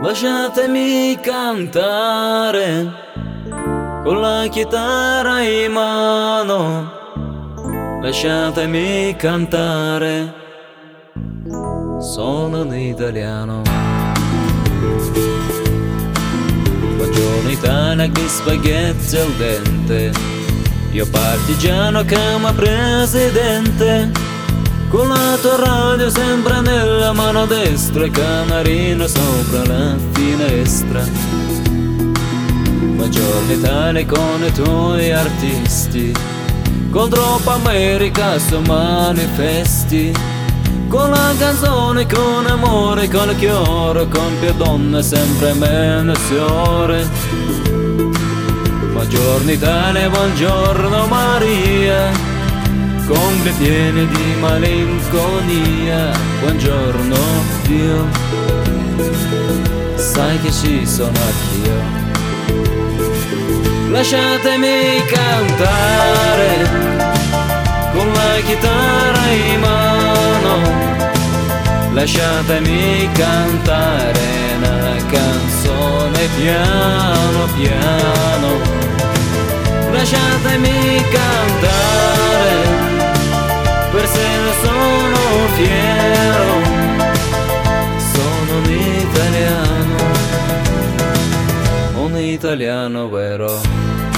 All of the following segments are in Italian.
Lasciatemi cantare con la chitarra in mano, lasciatemi cantare, sono un italiano. Buongiorno Italia, che spaghetti al dente, io partigiano come presidente, con la tua radio sempre nella mano destra e canarino sopra la finestra. Buongiorno Italia con i tuoi artisti, con troppa America su manifesti, con la canzone, con amore, con il chioro, con più donne sempre meno ore. Buongiorno Italia, buongiorno Maria, con le piene di malinconia. Buongiorno Dio, sai che ci sono anch'io. Lasciatemi cantare con la chitarra in mano, lasciatemi cantare una canzone piano piano, lasciatemi cantare, per se ne sono fiero, sono un italiano vero.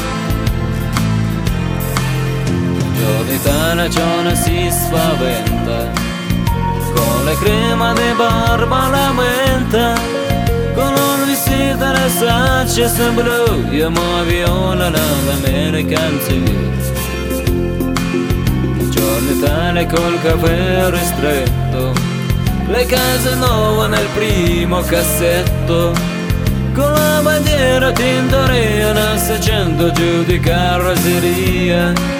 Buongiorno Italia, ciò si spaventa, con le crema di barba lamenta, con un vestito alle sacce blu, io mi viola l'American TV. Buongiorno Italia col caffè ristretto, le case nuove nel primo cassetto, con la bandiera tintoria, 600 giù di carrozzeria.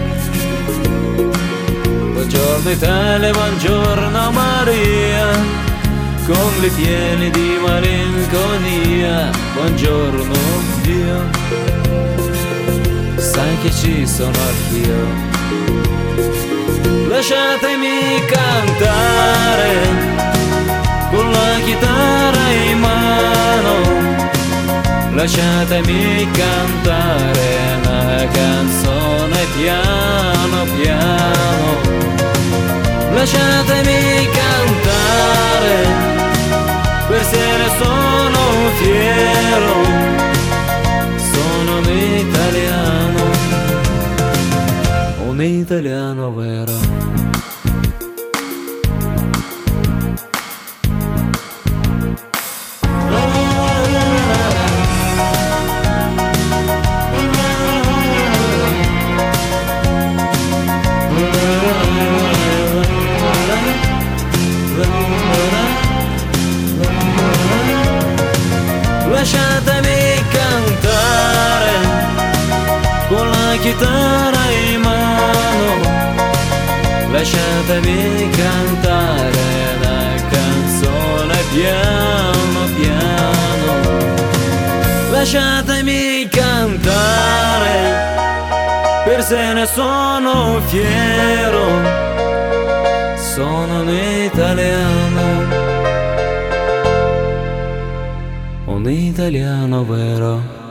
Buongiorno Italia, buongiorno Maria, con le piene di malinconia. Buongiorno Dio, sai che ci sono anch'io. Lasciatemi cantare con la chitarra in mano, lasciatemi cantare una canzone piano piano, lasciatemi cantare, per se ne sono fiero, sono un italiano vero. Lasciatemi cantare con la chitarra in mano, lasciatemi cantare una canzone piano piano, lasciatemi cantare, per se ne sono fiero, sono un italiano vero.